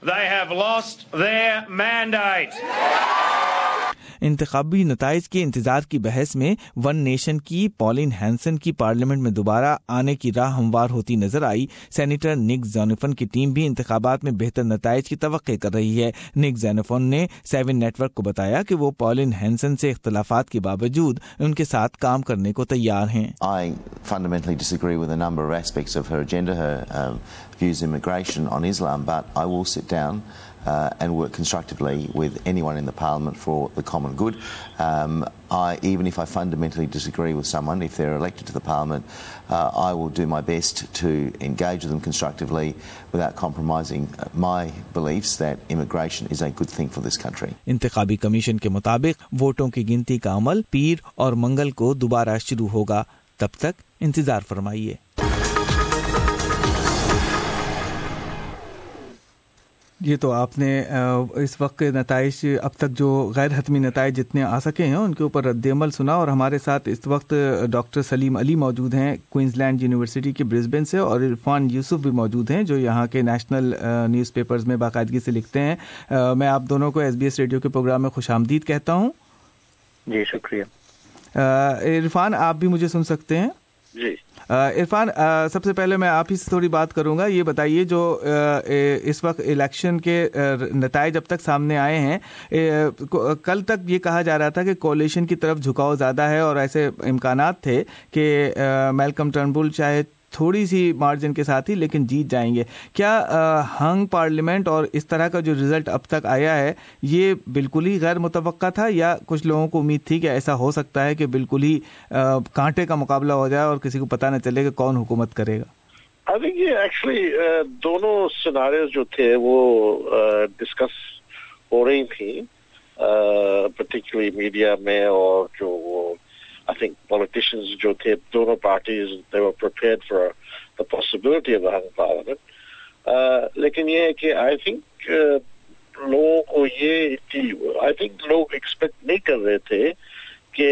They have lost their mandate. انتخابی نتائج کے انتظار کی بحث میں ون نیشن کی پالین ہینسن کی پارلیمنٹ میں دوبارہ آنے کی راہ ہموار ہوتی نظر آئی. سینیٹر نک زینوفن کی ٹیم بھی انتخابات میں بہتر نتائج کی توقع کر رہی ہے. نک زینوفن نے 7 نیٹ ورک کو بتایا کہ وہ پالین ہینسن سے اختلافات کے باوجود ان کے ساتھ کام کرنے کو تیار ہیں. I fundamentally disagree with a number of aspects of her agenda, her views on immigration, on Islam, but I will sit down and work constructively with anyone in the parliament for the common good. Even if I fundamentally disagree with someone, if they're elected to the parliament, I will do my best to engage with them constructively without compromising my beliefs that immigration is a good thing for this country. انتخابی کمیشن کے مطابق ووٹوں کی گنتی کا عمل پیر اور منگل کو دوبارہ شروع ہوگا. تب تک انتظار فرمائیے. یہ تو آپ نے اس وقت کے نتائج، اب تک جو غیر حتمی نتائج جتنے آ سکے ہیں ان کے اوپر رد عمل سنا. اور ہمارے ساتھ اس وقت ڈاکٹر سلیم علی موجود ہیں کوئنز لینڈ یونیورسٹی کے برسبن سے، اور عرفان یوسف بھی موجود ہیں جو یہاں کے نیشنل نیوز پیپرز میں باقاعدگی سے لکھتے ہیں. میں آپ دونوں کو SBS ریڈیو کے پروگرام میں خوش آمدید کہتا ہوں. جی شکریہ. عرفان، آپ بھی مجھے سن سکتے ہیں؟ جی عرفان، سب سے پہلے میں آپ ہی سے تھوڑی بات کروں گا. یہ بتائیے جو اس وقت الیکشن کے نتائج اب تک سامنے آئے ہیں، کل تک یہ کہا جا رہا تھا کہ کولیشن کی طرف جھکاؤ زیادہ ہے اور ایسے امکانات تھے کہ میلکم ٹرنبل چاہے تھوڑی سی مارجن کے ساتھ ہی لیکن جیت جائیں گے. کیا ہنگ پارلیمنٹ اور اس طرح کا جو رزلٹ اب تک آیا ہے یہ بالکل ہی غیر متوقع تھا، یا کچھ لوگوں کو امید تھی کہ ایسا ہو سکتا ہے کہ بالکل ہی کانٹے کا مقابلہ ہو جائے اور کسی کو پتہ نہ چلے کہ کون حکومت کرے گا؟ I think یہ ایکچولی دونوں سیناریوز جو تھے وہ ڈسکس ہو رہی تھیں پرٹیکولرلی میڈیا میں، اور جو وہ I think politicians جو تھے دونوں parties they were prepared for the possibility of a hung parliament. لیکن یہ ہے کہ I think لوگوں کو I think لوگ ایکسپیکٹ نہیں کر رہے تھے کہ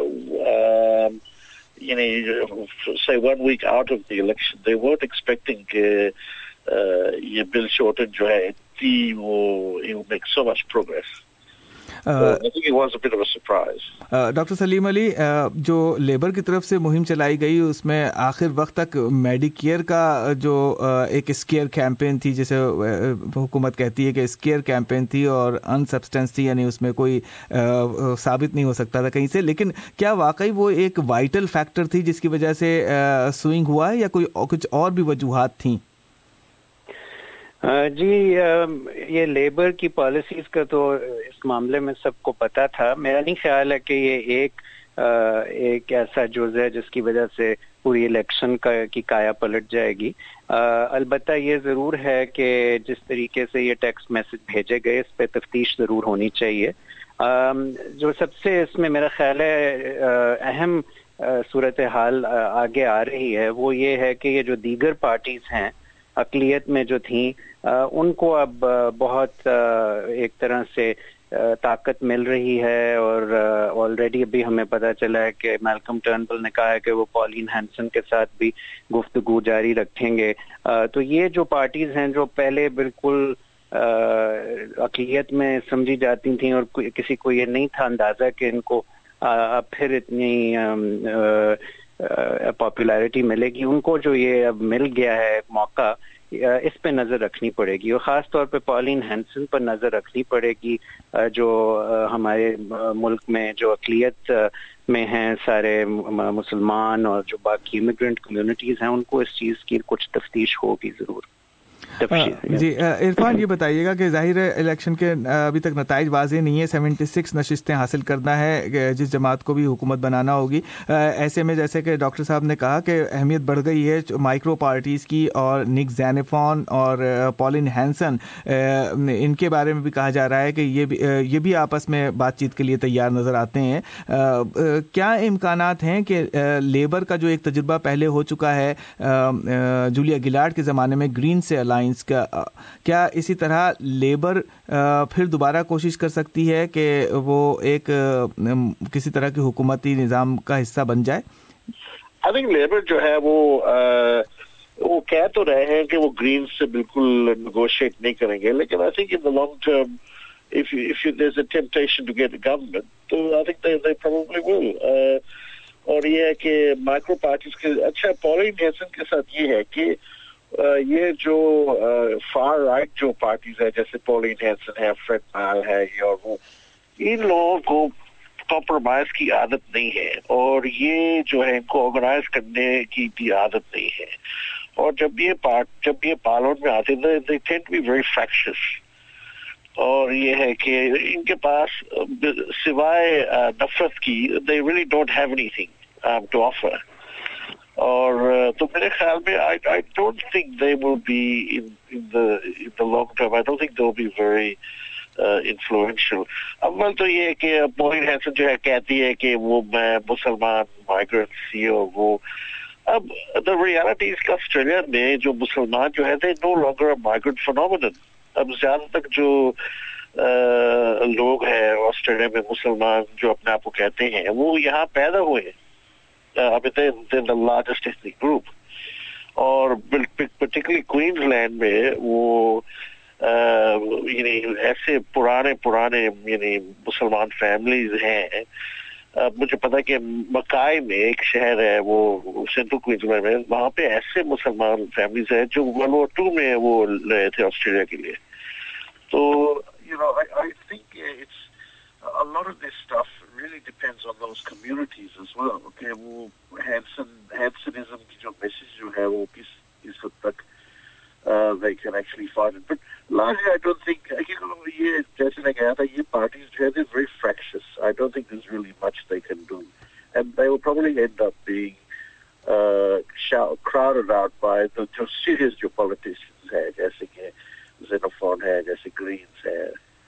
say 1 week out of the election they weren't expecting کہ یہ بل شورٹن جو ہے it will make so much progress. I think it was a bit of a surprise. Doctor Salim Ali, جو لیبر کی طرف سے مہم چلائی گئی اس میں آخر وقت تک میڈیکیئر کا جو ایک اسکیئر کیمپین تھی، جسے حکومت کہتی ہے کہ اسکیئر کیمپین تھی اور ان سبسٹینس تھی، یعنی اس میں کوئی ثابت نہیں ہو سکتا تھا کہیں سے، لیکن کیا واقعی وہ ایک وائٹل فیکٹر تھی جس کی وجہ سے سوئنگ ہوا ہے، یا کوئی کچھ اور بھی وجوہات تھیں؟ جی، یہ لیبر کی پالیسیز کا تو اس معاملے میں سب کو پتا تھا. میرا نہیں خیال ہے کہ یہ ایک ایسا جز ہے جس کی وجہ سے پوری الیکشن کی کایا پلٹ جائے گی. البتہ یہ ضرور ہے کہ جس طریقے سے یہ ٹیکسٹ میسج بھیجے گئے اس پہ تفتیش ضرور ہونی چاہیے. جو سب سے اس میں میرا خیال ہے اہم صورتحال آگے آ رہی ہے وہ یہ ہے کہ یہ جو دیگر پارٹیز ہیں اقلیت میں جو تھیں ان کو اب بہت ایک طرح سے طاقت مل رہی ہے، اور آلریڈی ابھی ہمیں پتہ چلا ہے کہ میلکم ٹرنبل نے کہا ہے کہ وہ پالین ہینسن کے ساتھ بھی گفتگو جاری رکھیں گے. تو یہ جو پارٹیز ہیں جو پہلے بالکل اقلیت میں سمجھی جاتی تھیں اور کسی کو یہ نہیں تھا اندازہ کہ ان کو اب پھر اتنی پاپولیرٹی ملے گی، ان کو جو یہ اب مل گیا ہے موقع، اس پہ نظر رکھنی پڑے گی، اور خاص طور پہ پالین ہینسن پر نظر رکھنی پڑے گی. جو ہمارے ملک میں جو اقلیت میں ہیں سارے مسلمان اور جو باقی امیگرینٹ کمیونٹیز ہیں ان کو اس چیز کی کچھ تفتیش ہوگی ضرور. جی عرفان، یہ بتائیے گا کہ ظاہر ہے الیکشن کے ابھی تک نتائج واضح نہیں ہے، 76 نشستیں حاصل کرنا ہے جس جماعت کو بھی حکومت بنانا ہوگی. ایسے میں جیسے کہ ڈاکٹر صاحب نے کہا کہ اہمیت بڑھ گئی ہے مائکرو پارٹیز کی، اور نک زینوفن اور پالین ہینسن ان کے بارے میں بھی کہا جا رہا ہے کہ یہ بھی آپس میں بات چیت کے لیے تیار نظر آتے ہیں. کیا امکانات ہیں کہ لیبر کا جو ایک تجربہ پہلے ہو چکا ہے جولیا گلارڈ کے زمانے میں گرین سے الائنس کا، کیا اسی طرح لیبر پھر دوبارہ کوشش کر سکتی ہے کہ وہ ایک کسی طرح کی حکومتی نظام کا حصہ بن جائے؟ I think لیبر جو ہے وہ वो कह तो रहे हैं कि वो ग्रीन से बिल्कुल नेगोशिएट नहीं करेंगे, लेकिन I think in the long term if there's a temptation to get a government, तो I think they probably will. और ये है कि माइक्रो पार्टीज के, अच्छा पॉलिन हेसन के साथ ये है कि ये जो फार राइट जो पार्टीज है जैसे पॉलिन हेसन है, फ्रेड माल है, और वो इन लोगों को कॉम्प्रोमाइज की आदत नहीं है, और ये जो है इनको ऑर्गेनाइज करने की भी आदत नहीं है, और जब ये पार्लियामेंट में आते हैं they tend to be very fractious, और ये है कि इनके पास सिवाय नफरत की they really don't have anything to offer, और तो मेरे ख्याल में I don't think they will be in the long term, I don't think they will be very influential. अव्वल तो ये है कि पॉलिन हेसन जो है कहती है कि वो मैं मुसलमान माइग्रेंट थी, और वो अब the reality is कि ऑस्ट्रेलिया में जो मुसलमान जो है they no longer a migrant phenomenon. अब ज्यादा तक जो लोग हैं ऑस्ट्रेलिया में मुसलमान जो अपने आप को कहते हैं वो यहाँ पैदा हुए, अब the largest ethnic group, और particularly क्वींसलैंड में वो ऐसे पुराने मुसलमान फैमिलीज हैं. मुझे पता है कि मकाई में एक शहर है वो सेंट्रल क्वींसलैंड में, वहाँ पे ऐसे मुसलमान फैमिलीज हैं जो वर्ल्ड वॉर 2 में वो रहे थे ऑस्ट्रेलिया के लिए. तो I think it's a lot of this stuff really depends on those communities as well. Okay, वो Hansonism की जो मैसेज जो है वो किस हद तक they can actually find it, but largely I don't think ये जैसे मैं कहा था ये parties जो है they're very fractious. I don't think there's really much they can do, and they will probably end up being crowded out by the जो serious जो politicians है जैसे कि Xenophon है, जैसे ग्रीन्स है.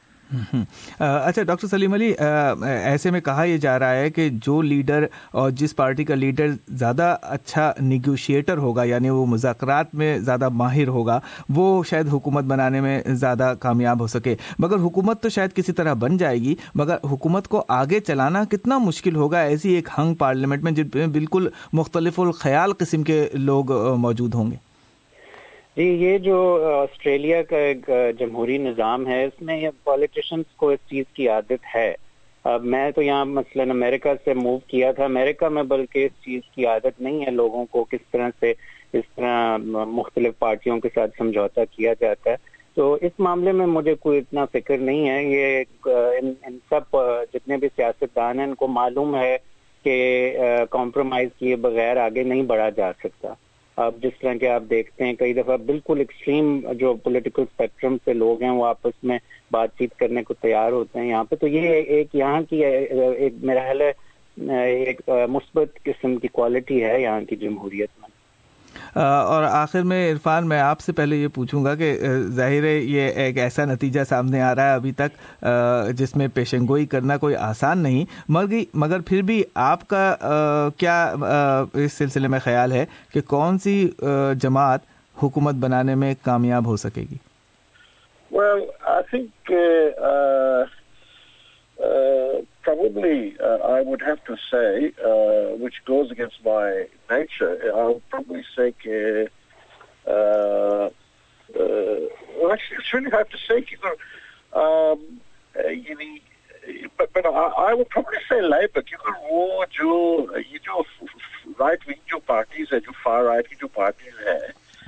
अच्छा डॉक्टर सलीम अली, ऐसे में कहा यह जा रहा है कि जो लीडर और जिस पार्टी का लीडर ज़्यादा अच्छा निगोशिएटर होगा, यानी वो मुज़ाकरात में ज़्यादा माहिर होगा, वो शायद हुकूमत बनाने में ज़्यादा कामयाब हो सके. मगर हुकूमत तो शायद किसी तरह बन जाएगी, मगर हुकूमत को आगे चलाना कितना मुश्किल होगा ऐसी एक हंग पार्लियामेंट में जिसमें बिल्कुल मुख्तलिफुल ख्याल किस्म के लोग मौजूद होंगे. जी, ये जो ऑस्ट्रेलिया का एक जमहूरी निज़ाम है इसमें ये पॉलिटिशियंस को इस चीज़ की आदत है. अब मैं तो यहाँ मसलन अमेरिका से मूव किया था, अमेरिका में बल्कि इस चीज़ की आदत नहीं है लोगों को किस तरह से इस तरह मुख्तलिफ पार्टियों के साथ समझौता किया जाता है. तो इस मामले में मुझे कोई इतना फिक्र नहीं है. ये इन सब जितने भी सियासतदान हैं इनको मालूम है कि कॉम्प्रोमाइज़ किए बगैर आगे नहीं बढ़ा जा सकता. अब जिस तरह के आप देखते हैं कई दफ़ा बिल्कुल एक्सट्रीम जो पॉलिटिकल स्पेक्ट्रम से लोग हैं वो आपस में बातचीत करने को तैयार होते हैं यहाँ पे. तो ये एक यहाँ की एक मेरा ख्याल है एक मुस्बत किस्म की क्वालिटी है यहाँ की जमहूरियत में. और आखिर में इरफान, मैं आपसे पहले ये पूछूंगा कि ज़ाहिर है ये एक ऐसा नतीजा सामने आ रहा है अभी तक जिसमें पेशेंगोई करना कोई आसान नहीं, मगर फिर भी आपका क्या इस सिलसिले में ख्याल है कि कौन सी जमात हुकूमत बनाने में कामयाब हो सकेगी? Well, I think probably I would have to say, which goes against my nature, I would probably say well, actually it's really hard to say, but I would probably say Labour, क्योंकि वो जो right wing जो parties है, जो far right की जो parties है,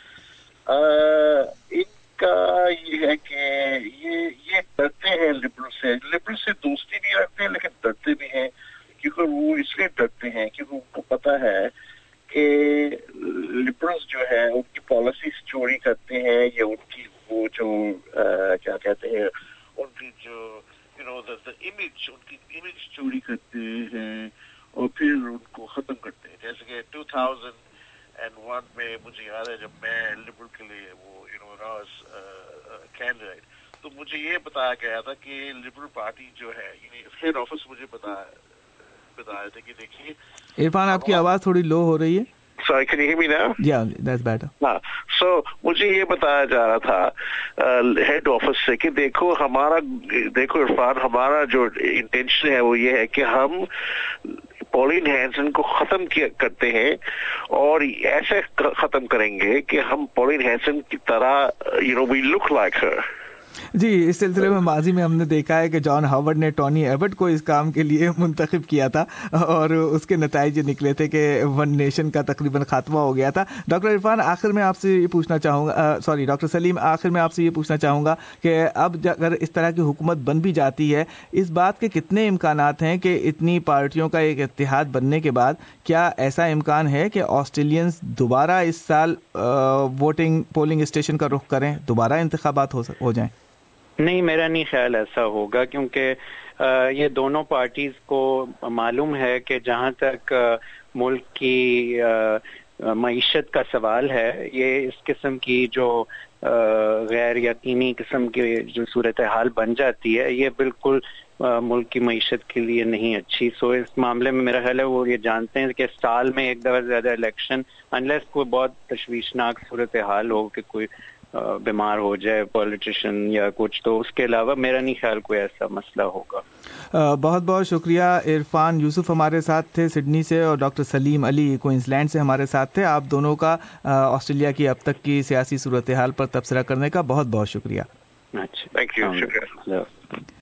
इनका ये है कि ये डरते हैं लिबरल से दोस्ती नहीं रखते लेकिन डरते भी हैं, क्योंकि वो इसलिए डरते हैं क्योंकि उनको पता है कि लिबरल्स जो है उनकी पॉलिसीज चोरी करते हैं, या उनकी वो जो क्या कहते हैं उनकी जो उनकी इमेज चोरी करते हैं और फिर उनको खत्म करते हैं. जैसे कि 2001 में मुझे याद है जब मैं लिबरल के लिए वो कैंडिडेट, तो मुझे ये बताया गया था कि लिबरल पार्टी जो है हेड ऑफिस मुझे बताया था कि देखिए. इरफान, आपकी आवाज थोड़ी लो हो रही है. Sorry, can you hear me now? Yeah, that's better. हाँ, so मुझे ये बताया जा रहा था हेड ऑफिस से कि देखो इरफान, हमारा जो इंटेंशन है वो ये है कि हम पॉलिन हैंसन को खत्म करते हैं और ऐसे खत्म करेंगे कि हम पॉलिन हैंसन की तरह वी लुक लाइक हर। जी, इस सिलसिले में माजी में हमने देखा है कि जॉन हॉवर्ड ने टोनी एबट को इस काम के लिए मुंतखब किया था और उसके नताइज निकले थे कि वन नेशन का तकरीबन खात्मा हो गया था। डॉक्टर इरफान, आखिर में आपसे ये पूछना चाहूँगा, डॉक्टर सलीम, आखिर में आपसे ये पूछना चाहूँगा कि अब अगर इस तरह की हुकूमत बन भी जाती है, इस बात के कितने इम्कानात हैं कि इतनी पार्टियों का एक इत्तेहाद बनने के बाद क्या ऐसा इम्कान है कि ऑस्ट्रेलियंस दोबारा इस साल पोलिंग स्टेशन का रुख करें, दोबारा इंतखाबात हो जाएं? नहीं, मेरा नहीं ख्याल ऐसा होगा, क्योंकि ये दोनों पार्टीज को मालूम है कि जहां तक मुल्क की मईशत का सवाल है, ये इस किस्म की जो गैर यकीनी किस्म की जो सूरत हाल बन जाती है, ये बिल्कुल मुल्क की मईशत के लिए नहीं अच्छी। सो इस मामले में मेरा ख्याल है वो ये जानते हैं कि साल में एक दफा ज्यादा इलेक्शन, अनलेस कोई बहुत तशवीशनाक सूरत हाल हो कि कोई बीमार हो जाए पॉलिटिशियन या कुछ, तो उसके अलावा मेरा नहीं ख्याल कोई ऐसा मसला होगा। बहुत बहुत शुक्रिया। इरफान यूसुफ हमारे साथ थे सिडनी से और डॉक्टर सलीम अली क्वींसलैंड से हमारे साथ थे। आप दोनों का ऑस्ट्रेलिया की अब तक की सियासी सूरत हाल पर तबसरा करने का बहुत बहुत शुक्रिया। अच्छा, थैंक यू, शुक्रिया।